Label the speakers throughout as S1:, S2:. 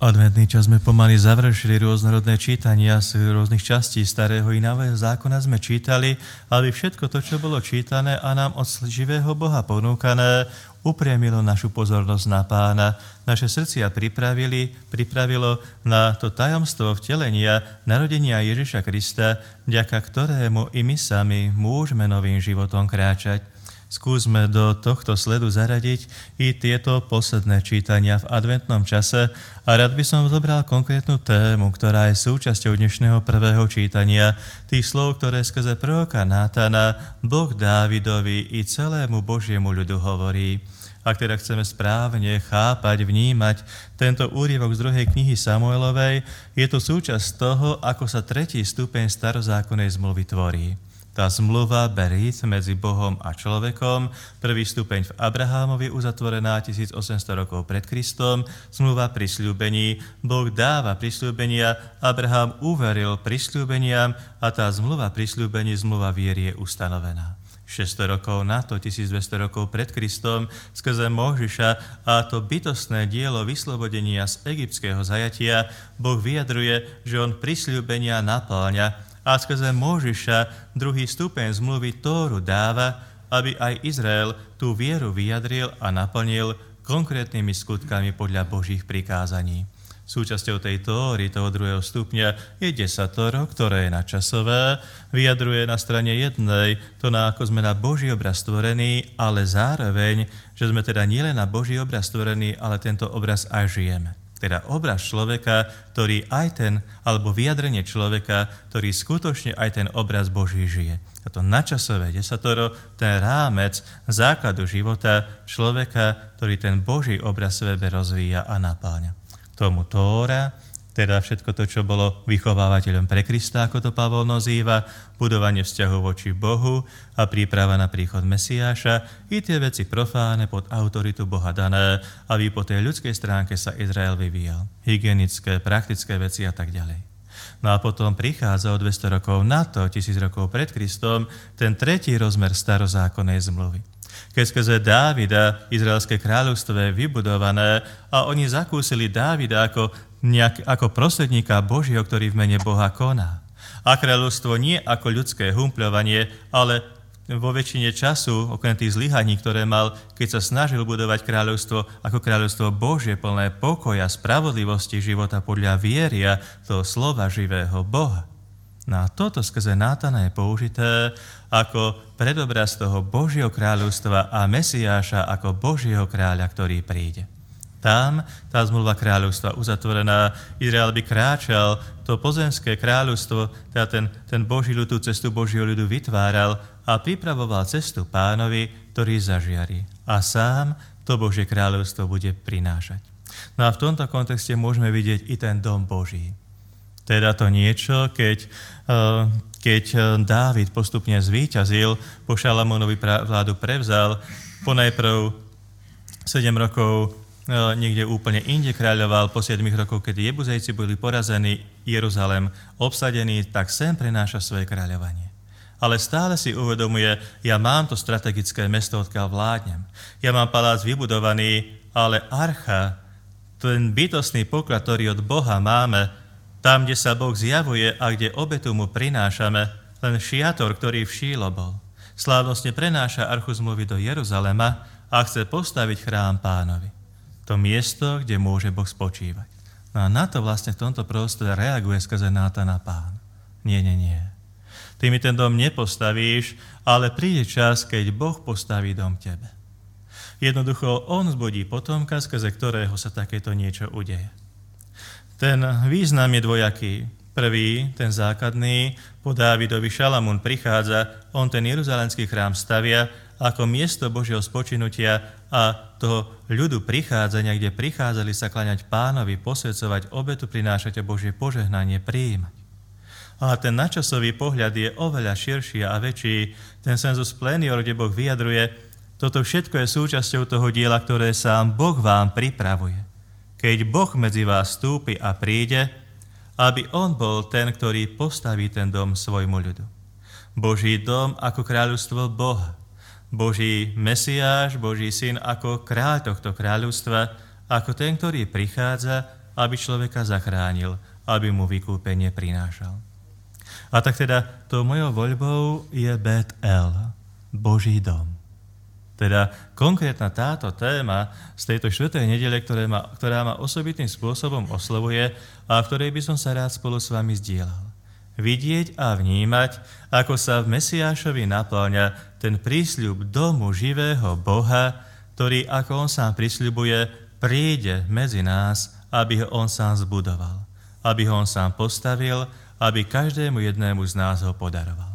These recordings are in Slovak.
S1: Adventný čas sme pomaly završili, rôznorodné čítania z rôznych častí Starého i Nového zákona sme čítali, aby všetko to, čo bolo čítané a nám od živého Boha ponúkané, upriamilo našu pozornosť na Pána. Naše srdcia pripravilo na to tajomstvo vtelenia, narodenia Ježiša Krista, vďaka ktorému i my sami môžeme novým životom kráčať. Skúsme do tohto sledu zaradiť i tieto posledné čítania v adventnom čase a rád by som zobral konkrétnu tému, ktorá je súčasťou dnešného prvého čítania, tých slov, ktoré skrze proroka Nátana Boh Dávidovi i celému Božiemu ľudu hovorí. Ak teda chceme správne chápať, vnímať tento úryvok z 2. knihy Samuelovej, je to súčasť toho, ako sa 3. stupeň starozákonnej zmluvy tvorí. Tá zmluva berít medzi Bohom a človekom, prvý stupeň v Abrahámovi uzatvorená 1800 rokov pred Kristom, zmluva prisľúbení, Boh dáva prisľúbenia, Abraham uveril prisľúbeniam a tá zmluva prisľúbení, zmluva viery je ustanovená. 600 rokov na to, 1200 rokov pred Kristom, skrze Mojžiša a to bytostné dielo vyslobodenia z egyptského zajatia, Boh vyjadruje, že on prisľúbenia napĺňa, a skrze Mojžiša druhý stupeň zmluvy Tóru dáva, aby aj Izrael tú vieru vyjadril a naplnil konkrétnymi skutkami podľa Božích prikázaní. Súčasťou tej Tóry, toho druhého stupňa, je desatoro, ktoré je nadčasové, vyjadruje na strane jednej to, ako sme na Boží obraz stvorení, ale zároveň, že sme teda nielen na Boží obraz stvorení, ale tento obraz aj žijeme. Teda obraz človeka, ktorý aj ten, alebo vyjadrenie človeka, ktorý skutočne aj ten obraz Boží žije. Toto nadčasové desatoro, ten rámec základu života človeka, ktorý ten Boží obraz sebe rozvíja a napáňa. Tomu Tóra, teda všetko to, čo bolo vychovávateľom pre Krista, ako to Pavol nazýva, budovanie vzťahu voči Bohu a príprava na príchod Mesiáša, i tie veci profáne pod autoritu Boha dané, aby po tej ľudskej stránke sa Izrael vyvíjal. Hygienické, praktické veci a tak ďalej. No a potom prichádza o 200 rokov na to, 1000 rokov pred Kristom, ten tretí rozmer starozákonnej zmluvy. Keď skrze Dávida Izraelské kráľovstvo je vybudované a oni zakúsili Dávida ako prostredníka Božieho, ktorý v mene Boha koná. A kráľovstvo nie ako ľudské humpľovanie, ale vo väčšine času, okrem tých zlyhaní, ktoré mal, keď sa snažil budovať kráľovstvo ako kráľovstvo Božie, plné pokoja, spravodlivosti, života podľa viery a toho slova živého Boha. No a toto skrze Nátana je použité ako predobraz toho Božieho kráľovstva a Mesiáša ako Božieho kráľa, ktorý príde. Tam tá zmluva kráľovstva uzatvorená, Izrael by kráčal, to pozemské kráľovstvo, teda ten Boží ľud, tú cestu Božieho ľudu vytváral a pripravoval cestu Pánovi, ktorý zažiari. A sám to Božie kráľovstvo bude prinášať. No a v tomto kontexte môžeme vidieť i ten dom Boží. Teda to niečo, keď Dávid postupne zvíťazil, po Šalamúnovi vládu prevzal, ponajprv 7 rokov niekde úplne inde kráľoval, po 7 rokoch, keď Jebuzejci boli porazení, Jeruzalém obsadený, tak sem prenáša svoje kráľovanie. Ale stále si uvedomuje, ja mám to strategické mesto, odkiaľ vládnem. Ja mám palác vybudovaný, ale archa, ten bytostný poklad, ktorý od Boha máme, tam, kde sa Boh zjavuje a kde obetu mu prinášame, len šiator, ktorý v Šílo bol. Slávnostne prenáša archu zmluvy do Jeruzalema a chce postaviť chrám Pánovi. To miesto, kde môže Boh spočívať. No a na to vlastne v tomto prostore reaguje skrze Nátana Pán. Nie. Ty mi ten dom nepostavíš, ale príde čas, keď Boh postaví dom tebe. Jednoducho on zbudí potomka, skrze ktorého sa takéto niečo udeje. Ten význam je dvojaký. Prvý, ten základný, po Dávidovi Šalamún prichádza, on ten jeruzalemský chrám stavia ako miesto Božieho spočinutia a toho ľudu prichádzania, kde prichádzali sa kláňať Pánovi, posväcovať obetu, prinášať Božie požehnanie, prijímať. A ten nadčasový pohľad je oveľa širší a väčší, ten sensus plenior, kde Boh vyjadruje, toto všetko je súčasťou toho diela, ktoré sám Boh vám pripravuje. Keď Boh medzi vás vstúpi a príde, aby on bol ten, ktorý postaví ten dom svojmu ľudu. Boží dom ako kráľovstvo Boha. Boží Mesiáš, Boží syn ako kráľ tohto kráľovstva, ako ten, ktorý prichádza, aby človeka zachránil, aby mu vykúpenie prinášal. A tak teda tou mojou voľbou je Bet-El, Boží dom. Teda konkrétna táto téma z tejto štvrtej nedele, ktorá ma osobitným spôsobom oslovuje a v ktorej by som sa rád spolu s vami zdieľal. Vidieť a vnímať, ako sa v Mesiášovi naplňa ten prísľub domu živého Boha, ktorý, ako on sám prisľubuje, príde medzi nás, aby ho on sám zbudoval, aby ho on sám postavil, aby každému jednému z nás ho podaroval.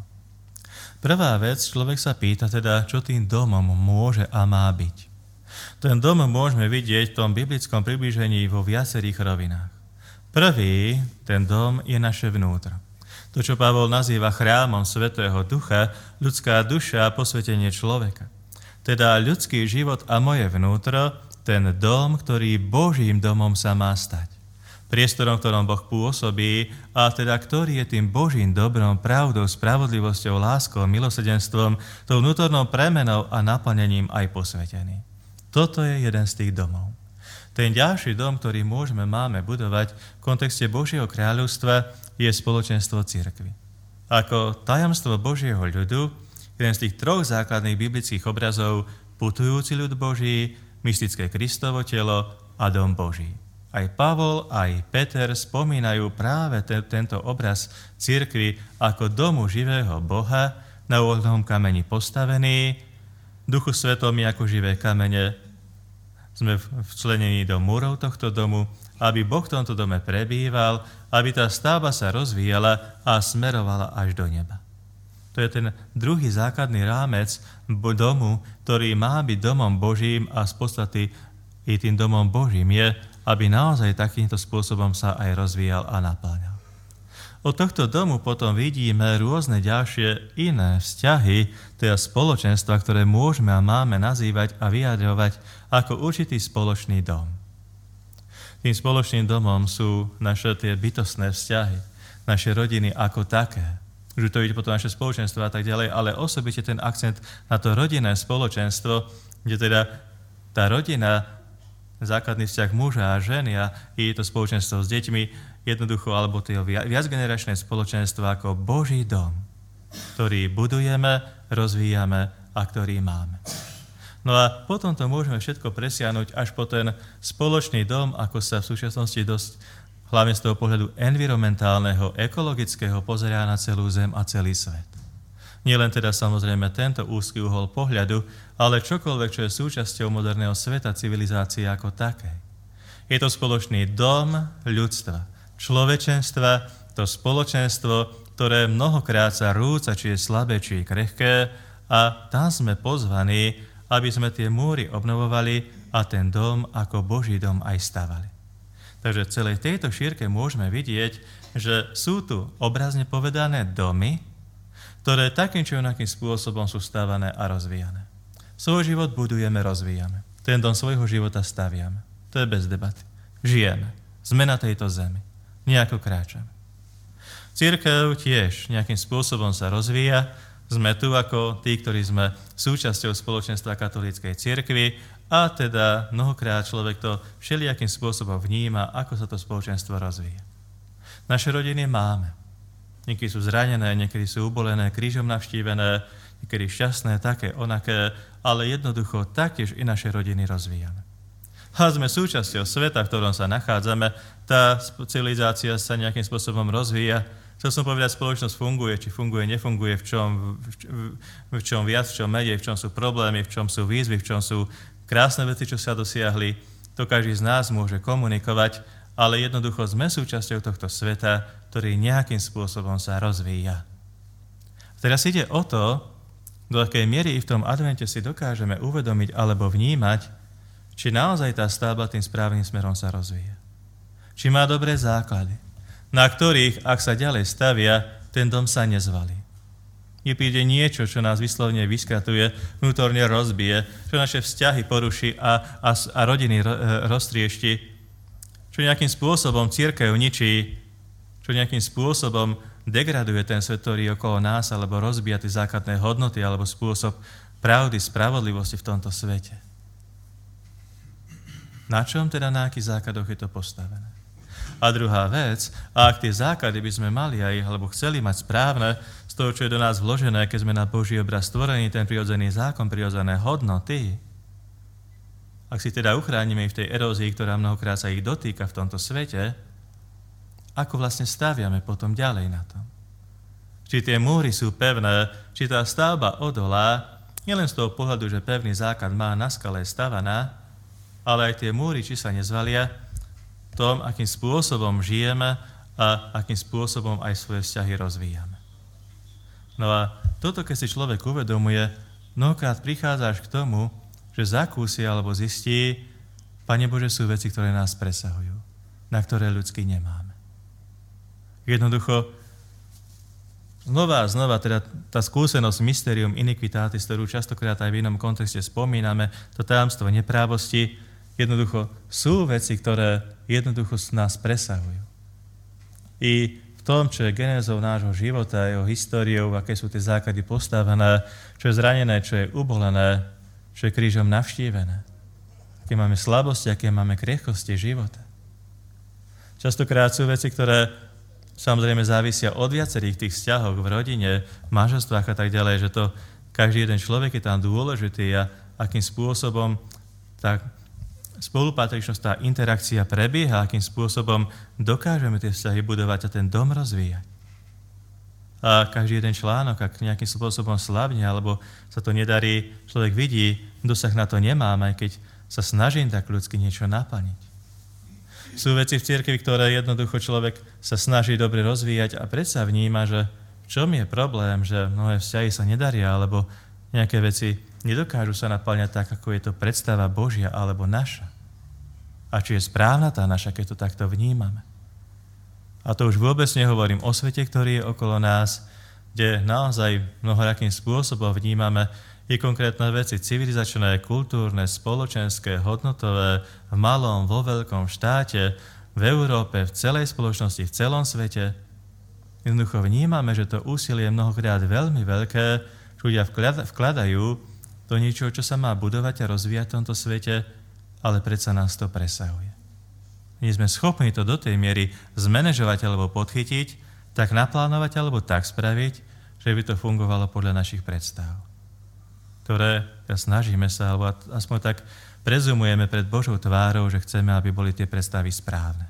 S1: Prvá vec, človek sa pýta teda, čo tým domom môže a má byť. Ten dom môžeme vidieť v tom biblickom priblížení vo viacerých rovinách. Prvý, ten dom, je naše vnútro. To, čo Pavol nazýva chrámom Svätého Ducha, ľudská duša a posvetenie človeka. Teda ľudský život a moje vnútro, ten dom, ktorý Božím domom sa má stať. Priestorom, v ktorom Boh pôsobí, a teda ktorý je tým Božím dobrom, pravdou, spravodlivosťou, láskou, milosrdenstvom, tou vnútornou premenou a naplnením aj posvetený. Toto je jeden z tých domov. Ten ďalší dom, ktorý máme budovať v kontexte Božieho kráľovstva, je spoločenstvo cirkvi. Ako tajomstvo Božieho ľudu, jeden z tých troch základných biblických obrazov, putujúci ľud Boží, mystické Kristovo telo a dom Boží. Aj Pavol, aj Peter spomínajú práve tento obraz cirkvi ako domu živého Boha, na uholnom kameni postavený, Duchu Svetom ako živé kamene sme včlenení do múrov tohto domu, aby Boh v tomto dome prebýval, aby tá stavba sa rozvíjala a smerovala až do neba. To je ten druhý základný rámec domu, ktorý má byť domom Božím a z podstaty i tým domom Božím je, aby naozaj takýmto spôsobom sa aj rozvíjal a napĺňal. Od tohto domu potom vidíme rôzne ďalšie iné vzťahy, teda spoločenstva, ktoré môžeme a máme nazývať a vyjadrovať ako určitý spoločný dom. Tým spoločným domom sú naše tie bytostné vzťahy, naše rodiny ako také. Už to vidieť potom naše spoločenstvo a tak ďalej, ale osobite ten akcent na to rodinné spoločenstvo, kde teda tá rodina, základný vzťah muža a ženy a je to spoločenstvo s deťmi, jednoducho, alebo to viacgeneračné spoločenstvo ako Boží dom, ktorý budujeme, rozvíjame a ktorý máme. No a potom to môžeme všetko presiahnuť až po ten spoločný dom, ako sa v súčasnosti dosť, hlavne z toho pohľadu environmentálneho, ekologického, pozerá na celú zem a celý svet. Nie len teda samozrejme tento úzky uhol pohľadu, ale čokoľvek, čo je súčasťou moderného sveta, civilizácie ako také. Je to spoločný dom ľudstva, človečenstva, to spoločenstvo, ktoré mnohokrát sa rúca, či je slabé, či je krehké, a tam sme pozvaní, aby sme tie múry obnovovali a ten dom ako Boží dom aj stavali. Takže v celej tejto šírke môžeme vidieť, že sú tu obrazne povedané domy, ktoré takým či onakým spôsobom sú stávané a rozvíjané. Svoj život budujeme, rozvíjame. Ten dom svojho života staviame. To je bez debaty. Žijeme. Sme na tejto zemi. Nejako kráčame. Cirkev tiež nejakým spôsobom sa rozvíja. Sme tu ako tí, ktorí sme súčasťou spoločenstva katolíckej cirkvi a teda mnohokrát človek to všelijakým spôsobom vníma, ako sa to spoločenstvo rozvíja. Naše rodiny máme. Niekedy sú zranené, niekedy sú ubolené, krížom navštívené, niekedy šťastné, také, onaké, ale jednoducho taktiež i naše rodiny rozvíjame. A sme súčasťou sveta, v ktorom sa nachádzame, tá civilizácia sa nejakým spôsobom rozvíja. Chcel som povedať, spoločnosť funguje, či funguje, nefunguje, v čom viac, v čom menej, v čom sú problémy, v čom sú výzvy, v čom sú krásne veci, čo sa dosiahli. To každý z nás môže komunikovať, ale jednoducho sme súčasťou tohto sveta, ktorý nejakým spôsobom sa rozvíja. Teraz ide o to, do akej miery i v tom advente si dokážeme uvedomiť alebo vnímať, či naozaj tá stavba tým správnym smerom sa rozvíja. Či má dobré základy, na ktorých, ak sa ďalej stavia, ten dom sa nezvalí. Nepríde niečo, čo nás vyslovne vyskratuje, vnútorne rozbije, čo naše vzťahy poruší a rodiny roztriešti, čo nejakým spôsobom cirkev ničí, čo nejakým spôsobom degraduje ten svet, ktorý je okolo nás, alebo rozbíja tie základné hodnoty, alebo spôsob pravdy, spravodlivosti v tomto svete. Na čom teda, na akých základoch je to postavené? A druhá vec, ak tie základy by sme mali aj, alebo chceli mať správne, z toho, čo je do nás vložené, keď sme na Boží obraz stvorení, ten prirodzený zákon, prirodzené hodnoty, ak si teda uchránime v tej erózii, ktorá mnohokrát sa ich dotýka v tomto svete, ako vlastne staviame potom ďalej na tom? Či tie múry sú pevné, či tá stavba odolá, nielen z toho pohľadu, že pevný základ má na skale stavaná, ale aj tie múry, či sa nezvalia, tom, akým spôsobom žijeme a akým spôsobom aj svoje vzťahy rozvíjame. No a toto, keď si človek uvedomuje, mnohokrát prichádzaš k tomu, že zakúsi alebo zistí, Pane Bože, sú veci, ktoré nás presahujú, na ktoré ľudsky nemáme. Jednoducho, znova a znova, teda tá skúsenosť mysterium iniquitatis, ktorú častokrát aj v inom kontexte spomíname, to tajomstvo neprávosti, jednoducho sú veci, ktoré jednoducho nás presahujú. I v tom, čo je genézou nášho života, jeho históriou, aké sú tie základy postavené, čo je zranené, čo je ubolené, čo je krížom navštívené, aké máme slabosti, aké máme krehkosti života. Častokrát sú veci, ktoré samozrejme závisia od viacerých tých vzťahov v rodine, manželstvách a tak ďalej, že to každý jeden človek je tam dôležitý a akým spôsobom tá spolupatričnosť, tá interakcia prebieha, akým spôsobom dokážeme tie vzťahy budovať a ten dom rozvíjať. A každý jeden článok, ak nejakým spôsobom slabne, alebo sa to nedarí, človek vidí, dosah na to nemám, aj keď sa snažím tak ľudsky niečo naplniť. Sú veci v cirkvi, ktoré jednoducho človek sa snaží dobre rozvíjať a predsa vníma, že v čom je problém, že mnohé vzťahy sa nedaria, alebo nejaké veci nedokážu sa naplňať tak, ako je to predstava Božia alebo naša. A či je správna tá naša, keď to takto vnímame. A to už vôbec nehovorím o svete, ktorý je okolo nás, kde naozaj mnohorakým spôsobom vnímame i konkrétne veci civilizačné, kultúrne, spoločenské, hodnotové, v malom, vo veľkom štáte, v Európe, v celej spoločnosti, v celom svete. Jednoducho vnímame, že to úsilie je mnohokrát veľmi veľké, že ľudia vkladajú do niečoho, čo sa má budovať a rozvíjať v tomto svete, ale predsa nás to presahuje. Nie sme schopní to do tej miery zmanéžovať alebo podchytiť, tak naplánovať alebo tak spraviť, že by to fungovalo podľa našich predstav, ktoré snažíme sa, alebo aspoň tak prezumujeme pred Božou tvárou, že chceme, aby boli tie predstavy správne.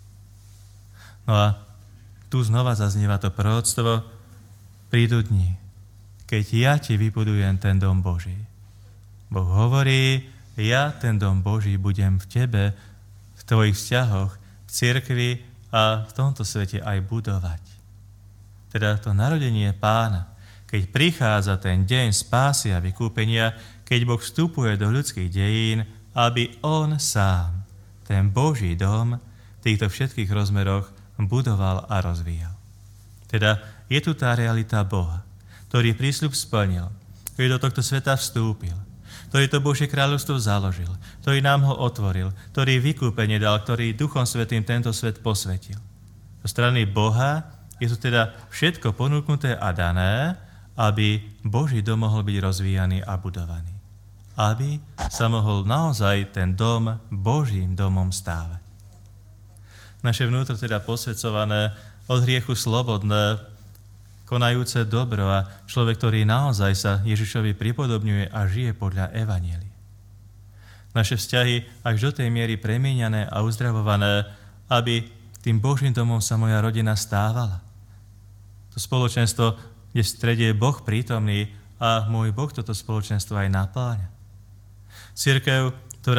S1: No a tu znova zaznieva to proroctvo, prídu dni, keď ja ti vybudujem ten dom Boží. Boh hovorí, ja ten dom Boží budem v tebe, v tvojich vzťahoch, v cirkvi a v tomto svete aj budovať. Teda to narodenie Pána, keď prichádza ten deň spásy a vykúpenia, keď Boh vstupuje do ľudských dejín, aby On sám, ten Boží dom, v týchto všetkých rozmeroch budoval a rozvíjal. Teda je tu tá realita Boha, ktorý prísľub splnil, ktorý do tohto sveta vstúpil, ktorý to Božie kráľovstvo založil, ktorý nám ho otvoril, ktorý vykúpenie dal, ktorý Duchom Svätým tento svet posvetil. Zo strany Boha je tu teda všetko ponúknuté a dané, aby Boží dom mohol byť rozvíjaný a budovaný. Aby sa mohol naozaj ten dom Božím domom stávať. Naše vnútro teda posvedzované, od hriechu slobodné, konajúce dobro a človek, ktorý naozaj sa Ježišovi pripodobňuje a žije podľa evanjelia. Naše vzťahy až do tej miery premieňané a uzdravované, aby tým Božím domom sa moja rodina stávala. To spoločenstvo, kde v strede je Boh prítomný a môj Boh toto spoločenstvo aj napáľa. Cirkev,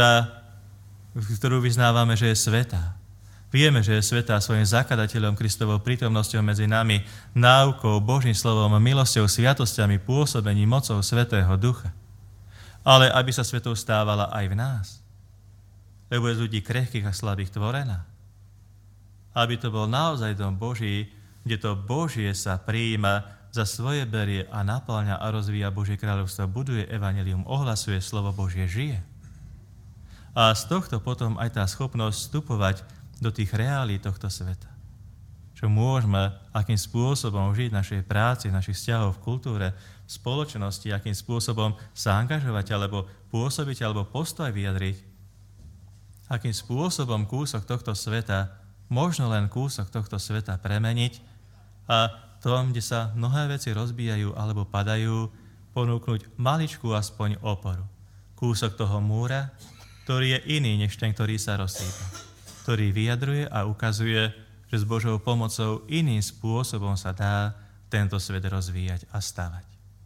S1: ktorú vyznávame, že je svätá. Vieme, že je svätá svojim zakladateľom Kristovou prítomnosťou medzi nami, náukou, Božím slovom, milosťou, sviatosťami, pôsobením, mocou Svätého Ducha. Ale aby sa svetou stávala aj v nás. Lebo je z ľudí krehkých a slabých tvorená. Aby to bol naozaj dom Boží, kde to Božie sa prijíma, za svoje berie a napĺňa a rozvíja Božie kráľovstvo, buduje evanjelium, ohlasuje slovo Božie, žije. A z tohto potom aj tá schopnosť vstupovať do tých reálí tohto sveta. Čo môžeme, akým spôsobom žiť v našej práci, v našich vzťahoch, v kultúre, v spoločnosti, akým spôsobom sa angažovať, alebo pôsobiť, alebo postoj vyjadriť. Akým spôsobom kúsok tohto sveta možno len kúsok tohto sveta premeniť a tom, kde sa mnohé veci rozbijajú alebo padajú, ponúknuť maličkú aspoň oporu. Kúsok toho múra, ktorý je iný než ten, ktorý sa rozsýpa. Ktorý vyjadruje a ukazuje, že s Božou pomocou iným spôsobom sa dá tento svet rozvíjať a stavať.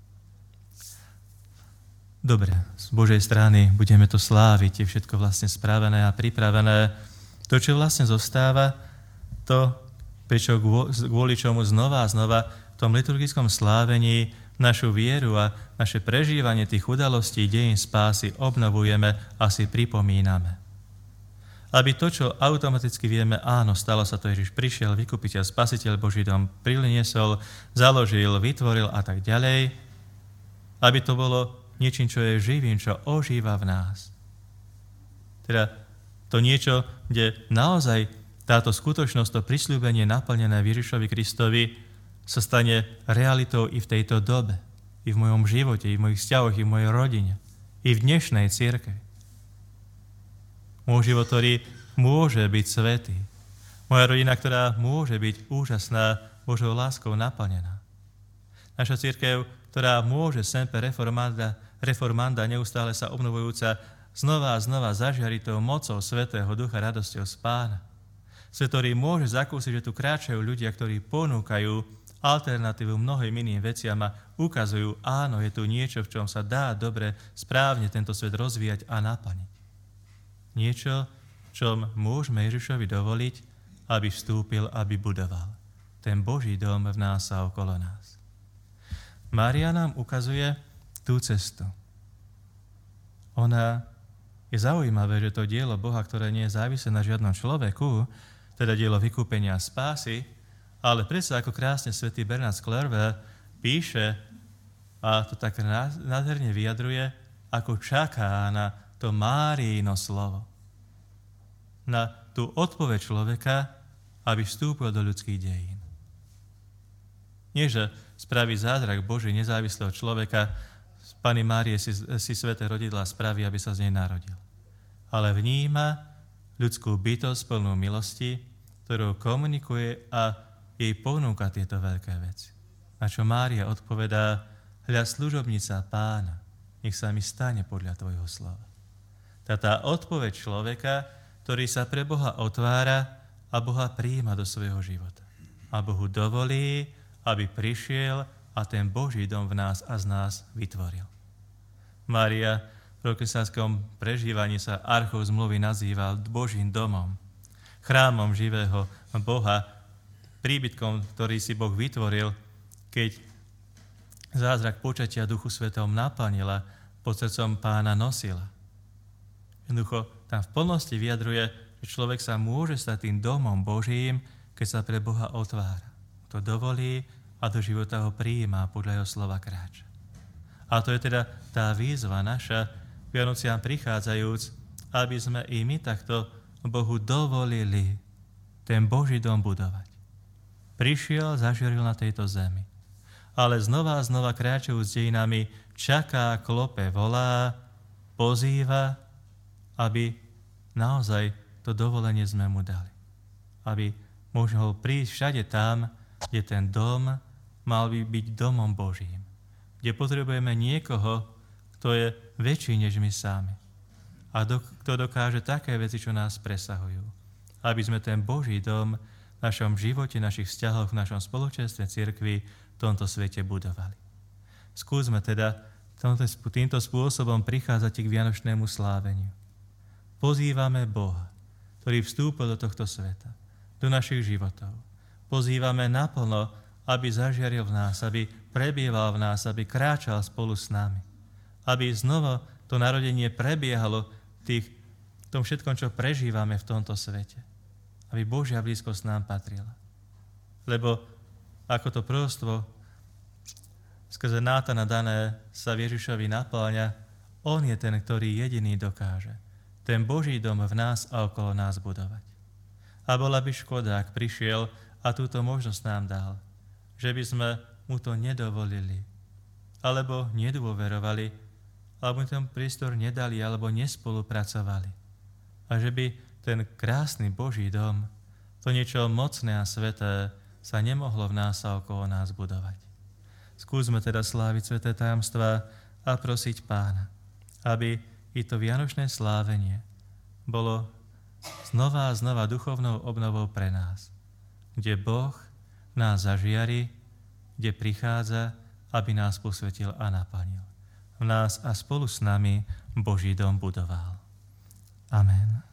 S1: Dobre, z Božej strany budeme to sláviť, je všetko vlastne spravené a pripravené. To, čo vlastne zostáva, to, prečo kvôli čomu znova a znova v tom liturgickom slávení našu vieru a naše prežívanie tých udalostí dejín spásy obnovujeme a si pripomíname. Aby to, čo automaticky vieme, áno, stalo sa to, Ježiš prišiel, vykupiteľ, spasiteľ Boží dom, priniesol, založil, vytvoril a tak ďalej, aby to bolo niečím, čo je živým, čo ožíva v nás. Teda to niečo, kde naozaj táto skutočnosť, to prisľúbenie naplnené Ježišovi Kristovi sa stane realitou i v tejto dobe, i v mojom živote, i v mojich vzťahoch, i v mojej rodine, i v dnešnej cirkvi. Môj život, ktorý môže byť svätý. Moja rodina, ktorá môže byť úžasná, Božou láskou naplnená. Naša cirkev, ktorá môže semper reformanda, neustále sa obnovujúca, znova a znova zažiaritou mocou Svätého Ducha, radosťou z Pána. Svet, ktorý môže zakúsiť, že tu kráčajú ľudia, ktorí ponúkajú alternatívu mnohým iným veciam a ukazujú, áno, je tu niečo, v čom sa dá dobre, správne tento svet rozvíjať a naplniť. Niečo, čom môžeme Ježišovi dovoliť, aby vstúpil, aby budoval. Ten Boží dom v nás a okolo nás. Mária nám ukazuje tú cestu. Je zaujímavé, že to dielo Boha, ktoré nie je závislé na žiadnom človeku, teda dielo vykúpenia a spásy, ale predsa ako krásne svätý Bernard z Clairvaux píše, a to tak nádherne vyjadruje, ako čaká na to Máriino slovo. Na tú odpoveď človeka, aby vstúpil do ľudských dejín. Nie, že spraví zázrak Boží nezávislého človeka, z Panny Márie si sväté rodidlá spraví, aby sa z nej narodil. Ale vníma ľudskú bytosť plnú milosti, ktorou komunikuje a jej ponúka tieto veľké veci. Na čo Mária odpovedá, hľa služobnica Pána, nech sa mi stane podľa tvojho slova. Tá odpoveď človeka, ktorý sa pre Boha otvára a Boha prijíma do svojho života. A Bohu dovolí, aby prišiel a ten Boží dom v nás a z nás vytvoril. Mária v prokresánskom prežívaní sa archou zmluvy nazýva Božím domom, chrámom živého Boha, príbytkom, ktorý si Boh vytvoril, keď zázrak počatia Duchu Svetom naplnila, pod srdcom Pána nosila. Jednoducho tam v plnosti vyjadruje, že človek sa môže stať tým domom Božím, keď sa pre Boha otvára. To dovolí a do života ho prijíma, podľa jeho slova kráča. A to je teda tá výzva naša, Vianociam prichádzajúc, aby sme i my takto Bohu dovolili ten Boží dom budovať. Prišiel, zažil na tejto zemi. Ale znova a znova kráčajúc dejinami, čaká, klope, volá, pozýva, aby naozaj to dovolenie sme mu dali. Aby mohol prísť všade tam, kde ten dom mal by byť domom Božím. Kde potrebujeme niekoho, kto je väčší než my sami. A kto dokáže také veci, čo nás presahujú. Aby sme ten Boží dom v našom živote, našich vzťahoch, v našom spoločenstve cirkvi v tomto svete budovali. Skúsme teda týmto spôsobom prichádzať k vianočnému sláveniu. Pozývame Boha, ktorý vstúpil do tohto sveta, do našich životov. Pozývame naplno, aby zažiaril v nás, aby prebýval v nás, aby kráčal spolu s nami. Aby znova to narodenie prebiehalo v tom všetkom, čo prežívame v tomto svete. Aby Božia blízkosť nám patrila. Lebo ako to prorostvo skrze Nátana dané sa Ježišovi napĺňa, on je ten, ktorý jediný dokáže ten Boží dom v nás a okolo nás budovať. A bola by škoda, ak prišiel a túto možnosť nám dal, že by sme mu to nedovolili, alebo nedôverovali, alebo mu ten priestor nedali, alebo nespolupracovali. A že by ten krásny Boží dom, To niečo mocné a sveté sa nemohlo v nás a okolo nás budovať. Skúsme teda sláviť sveté tajomstvá a prosiť Pána, aby i to vianočné slávenie bolo znova a znova duchovnou obnovou pre nás, kde Boh nás zažiari, kde prichádza, aby nás posvetil a naplnil. V nás a spolu s nami Boží dom budoval. Amen.